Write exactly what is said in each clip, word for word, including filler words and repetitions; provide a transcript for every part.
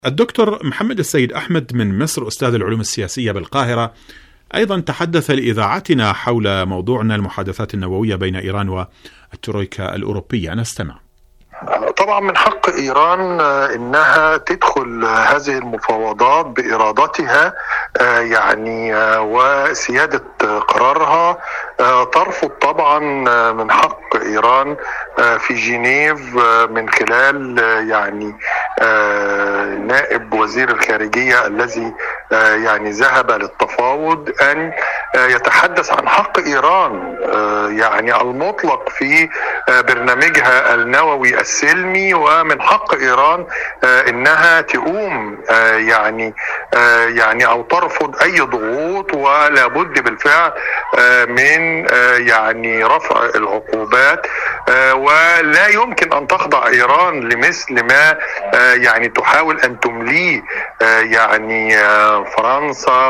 الدكتور محمد السيد أحمد من مصر، أستاذ العلوم السياسية بالقاهرة، أيضا تحدث لإذاعتنا حول موضوعنا المحادثات النووية بين إيران والترويكا الأوروبية. نستمع. طبعا من حق إيران إنها تدخل هذه المفاوضات بإرادتها يعني وسيادة قرارها. ترفض طبعا من حق إيران في جنيف من خلال يعني نائب وزير الخارجية الذي يعني ذهب للتفاوض أن يتحدث عن حق إيران يعني المطلق في برنامجها النووي السلمي، ومن حق إيران إنها تقوم يعني يعني أو ترفض أي ضغوط، ولا بد بالفعل من يعني رفع العقوبات، ولا يمكن أن تخضع إيران لمثل ما يعني تحاول أن تمليه يعني فرنسا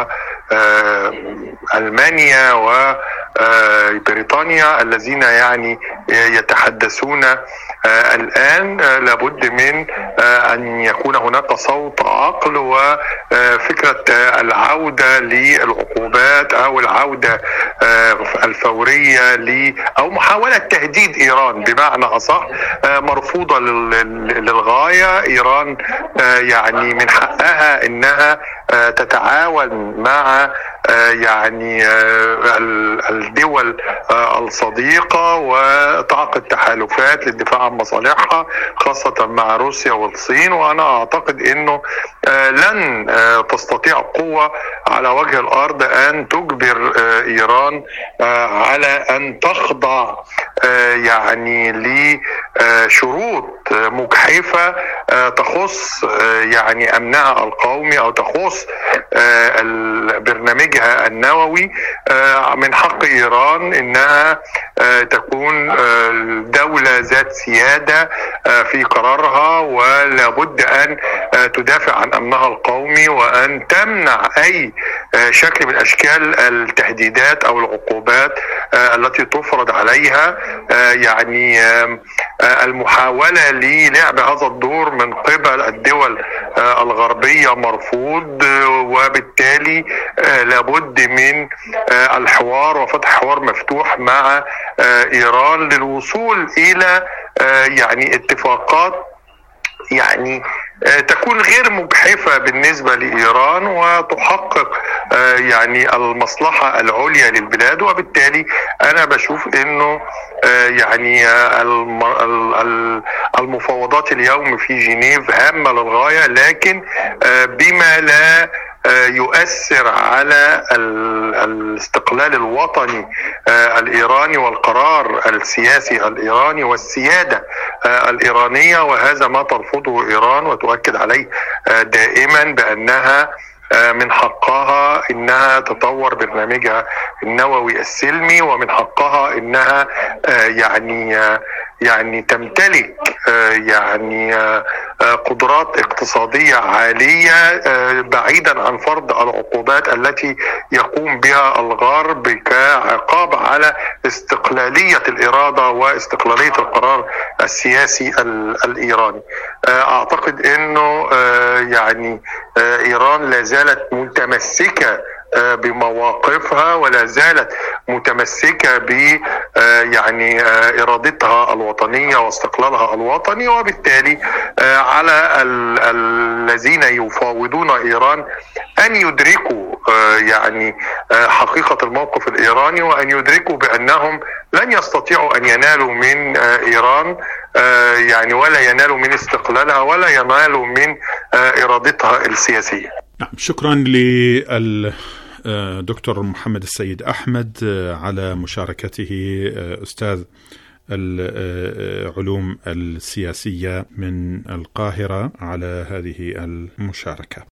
وألمانيا وبريطانيا الذين يعني يتحدثون الآن. لابد من أن يكون هناك صوت عقل، وفكرة العودة للعقوبات أو العودة الفورية ل أو محاولة تهديد إيران بمعنى أصح مرفوضة للغاية. إيران يعني من حقها إنها تتعاون مع يعني الدول الصديقة وتعقد تحالفات للدفاع عن مصالحها، خاصة مع روسيا والصين. وأنا أعتقد أنه لن تستطيع قوة على وجه الأرض أن تجبر إيران على أن تخضع يعني لشروط مجحفة تخص يعني أمنها القومي أو تخص برنامجها النووي. من حق إيران إنها تكون دولة ذات سيادة في قرارها، ولا بد أن تدافع عن أمنها القومي، وأن تمنع أي شكل من أشكال التهديدات أو العقوبات التي تفرض عليها. يعني المحاولة للعب هذا الدور من قبل الدول الغربية مرفوض، وبالتالي لابد من الحوار وفتح حوار مفتوح مع إيران للوصول إلى يعني اتفاقات يعني تكون غير مجحفة بالنسبة لإيران، وتحقق يعني المصلحة العليا للبلاد. وبالتالي أنا بشوف إنه يعني المفاوضات اليوم في جنيف هامة للغاية، لكن بما لا يؤثر على الاستقلال الوطني الإيراني والقرار السياسي الإيراني والسيادة الإيرانية. وهذا ما ترفضه إيران وتؤكد عليه دائما بأنها من حقها إنها تطور برنامجها النووي السلمي، ومن حقها إنها يعني يعني تمتلك يعني قدرات اقتصادية عالية بعيدا عن فرض العقوبات التي يقوم بها الغرب كعقاب على استقلالية الإرادة واستقلالية القرار السياسي الإيراني. أعتقد أنه يعني إيران لا زالت متمسكة بمواقفها، ولا زالت متمسكة ب يعني إرادتها الوطنية واستقلالها الوطني. وبالتالي على الذين يفاوضون إيران أن يدركوا يعني حقيقة الموقف الإيراني، وأن يدركوا بأنهم لن يستطيعوا أن ينالوا من إيران يعني ولا ينالوا من استقلالها ولا ينالوا من إرادتها السياسية. شكرا للدكتور محمد السيد أحمد على مشاركته، أستاذ العلوم السياسية من القاهرة، على هذه المشاركة.